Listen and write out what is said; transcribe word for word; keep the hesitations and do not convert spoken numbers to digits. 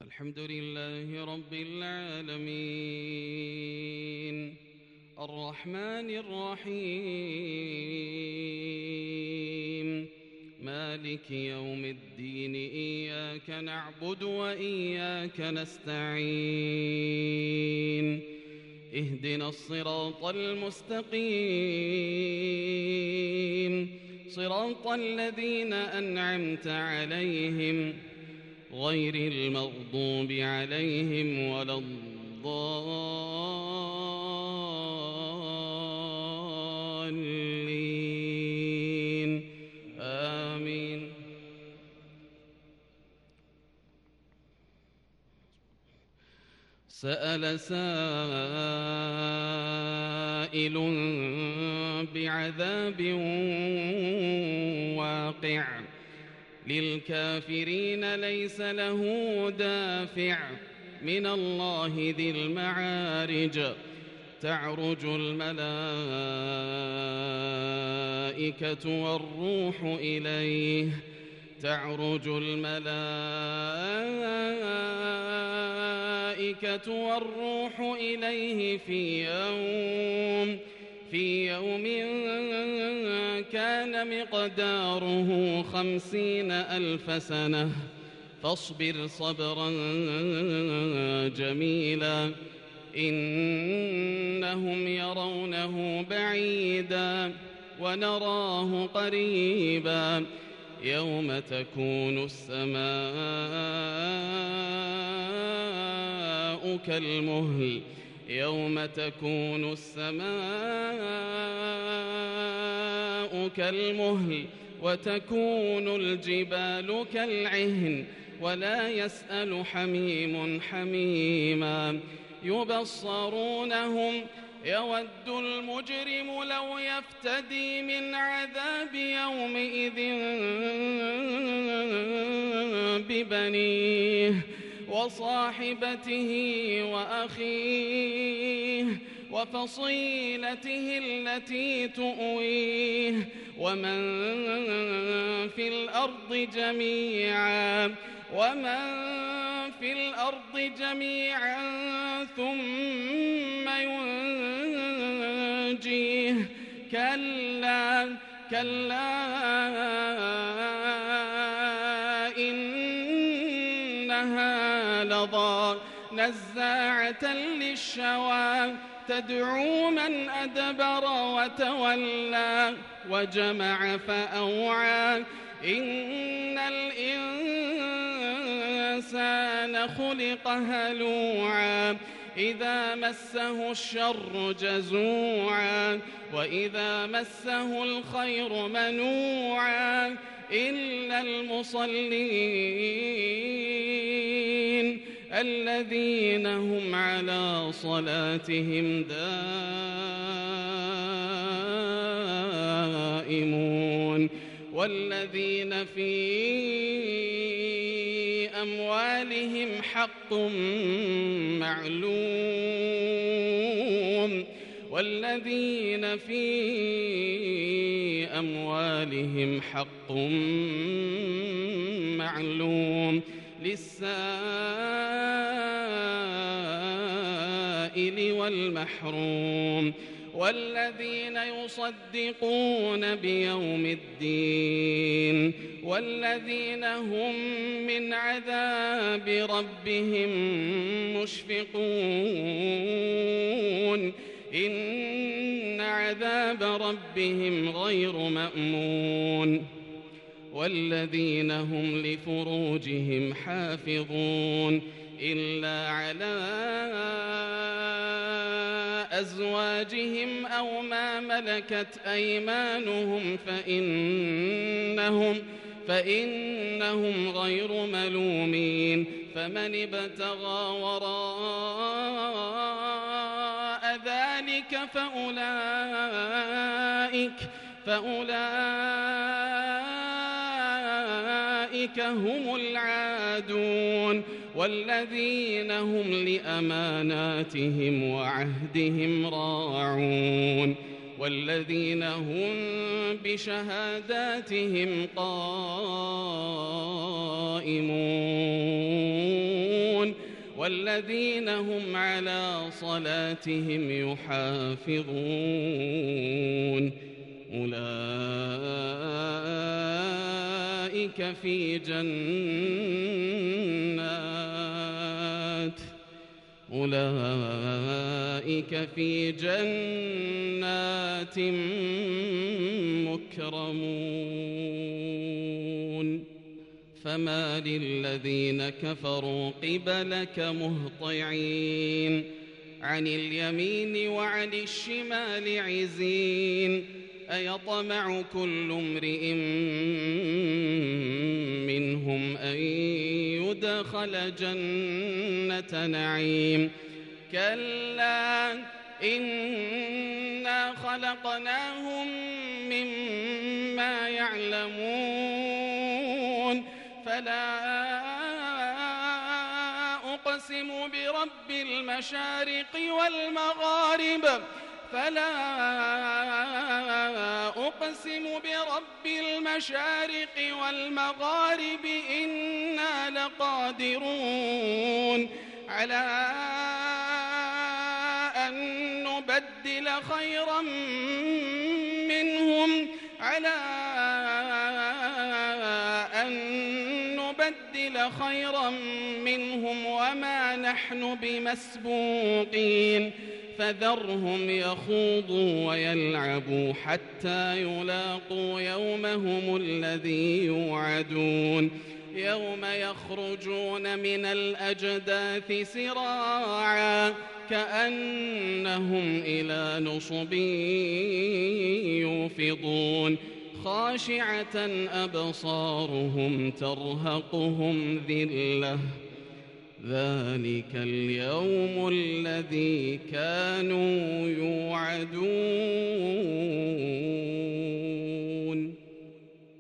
الحمد لله رب العالمين الرحمن الرحيم مالك يوم الدين إياك نعبد وإياك نستعين اهدنا الصراط المستقيم صراط الذين أنعمت عليهم غير المغضوب عليهم ولا الضالين آمين. سأل سائل بعذاب واقع للكافرين ليس له دافع من الله ذي المعارج تعرج الملائكة والروح إليه تعرج الملائكة والروح إليه في يوم في يوم كان مقداره خمسين ألف سنة فاصبر صبرا جميلا إنهم يرونه بعيدا ونراه قريبا يوم تكون السماء كالمهل يوم تكون السماء كالمهل وتكون الجبال كالعهن ولا يسأل حميم حميما يبصرونهم يود المجرم لو يفتدي من عذاب يومئذ ببنيه وصاحبته وأخيه وفصيلته التي تؤويه ومن في الأرض جميعا ومن في الأرض جميعا ثم ينجيه كلا كلا إنها لظى نزاعة للشوى تدعو من أدبر وتولى وجمع فأوعى إن الإنسان خلق هلوعا إذا مسه الشر جزوعا وإذا مسه الخير منوعا إلا المصلين الذين هم على صلاتهم دائمون والذين في أموالهم حق معلوم والذين في أموالهم حق معلوم للسائل والمحروم والذين يصدقون بيوم الدين والذين هم من عذاب ربهم مشفقون إن عذاب ربهم غير مأمون والذين هم لفروجهم حافظون إلا على أزواجهم أو ما ملكت أيمانهم فإنهم فإنهم غير ملومين فمن ابتغى وراء ذلك فأولئك فأولئك هم العادون والذين هم لأماناتهم وعهدهم راعون والذين هم بشهاداتهم قائمون والذين هم على صلاتهم يحافظون أولئك في جنات أولئك في جنات مكرمون فما للذين كفروا قبلك مهطعين عن اليمين وعن الشمال عزين أيطمع كل امرئ منهم أن يدخل جنة نعيم كلا إنا خلقناهم مما يعلمون فلا أقسم برب المشارق والمغارب فلا أقسم برب المشارق والمغارب إنا لقادرون على أن نبدل خيرا منهم على أن نبدل خيرا منهم وما نحن بمسبوقين فذرهم يخوضوا ويلعبوا حتى يلاقوا يومهم الذي يوعدون يوم يخرجون من الأجداث سراعا كأنهم إلى نصب يوفضون خاشعة أبصارهم ترهقهم ذلة ذلك اليوم الذي كانوا يوعدون